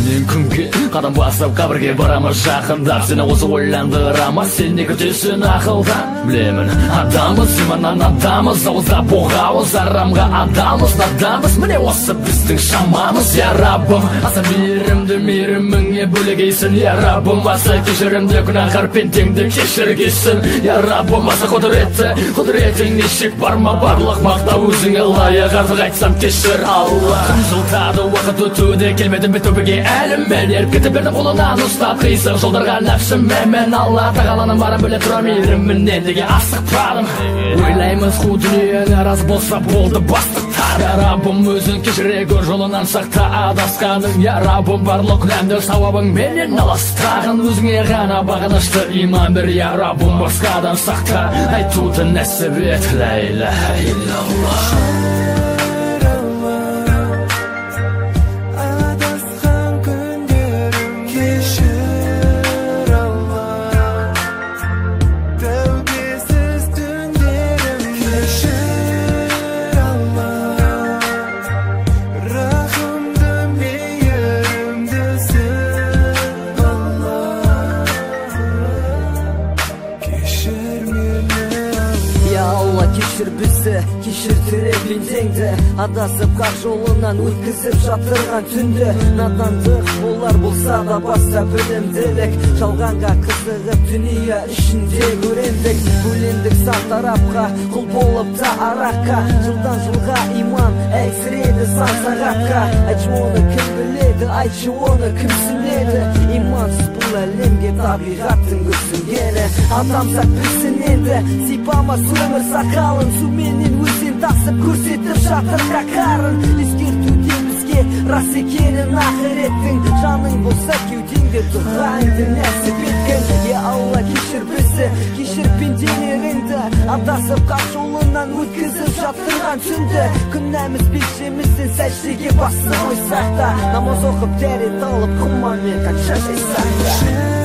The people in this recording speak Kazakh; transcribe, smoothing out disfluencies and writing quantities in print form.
күннен күнге қадам басып қабірге барамыз жақындап. Сені осы ойландырама, сен не күтесің ақылдан? Білемін, адамыз, иманнан адамыз, ауызда боғауыз, арамға адамыз, надамыз. Міне осы біздің шамамыз. Я Раббым, аса мейірімді мейіріміңе бөлегейсін. Я Раббым, аса кешірімді күнәһар пендеңді кешіргейсін. Я Раббым, аса құдіретің нешік бар ма? Барлық мақта өзіңе лайық, артық айтсам кешір Алла. Жылтады уақыт өтуде, келмедім бе төбеге әлім. Мен еркетіп бердім қолынан ұстап, қисық жолдарға нәпсімен. Мен Алла тағаланың барын біле тұра, мейірімінен неге асықпадым. Ойлаймыз қу дүниені раз болса болды бастықтар. Я Раббым, өзің кешіре көр, жолынан сақта адасқаным. Я Раббым, барлық күнәмді сауабың менен аластағын. Өзіңе ғана бағынышты иман бер. Я Раббым, басқадан сақта айтуды нәсіп ет. Ла илаха иллаллах. Кешір бізді, кешір тірі пендеңді, адасып қақ жолынан өткізіп жатырған түнді. Надандық олар болса да баста білімділік, жалғанға қызығып дүния ішінде көрендік. Бөлендік сан тарапқа, құл болып та араққа, жылдан жылға иман әйсіреді сан сағатқа. Айтшы оны кім біледі, айтшы оны кім түсінеді? Имансыз бұл әлемге табиғаттың күрсінгені. Адамзат білсін енді, сипамас өмір сақалын, суменен өзен тасып көрсетіп жатыр қақарын. Ескертуде бізге рас екенін ақыреттің, жаның болса кеудеңде тұрғанды нәсіп еткен. Я Алла, кешір бізді, кешір пенделеріңді, адасып қақ жолынан өткізіп жатырған түнді. Күнәміз пешемізден сәждеге басып қойсақ та, намаз оқып дәрет алып құманмен қанша жайсақ та.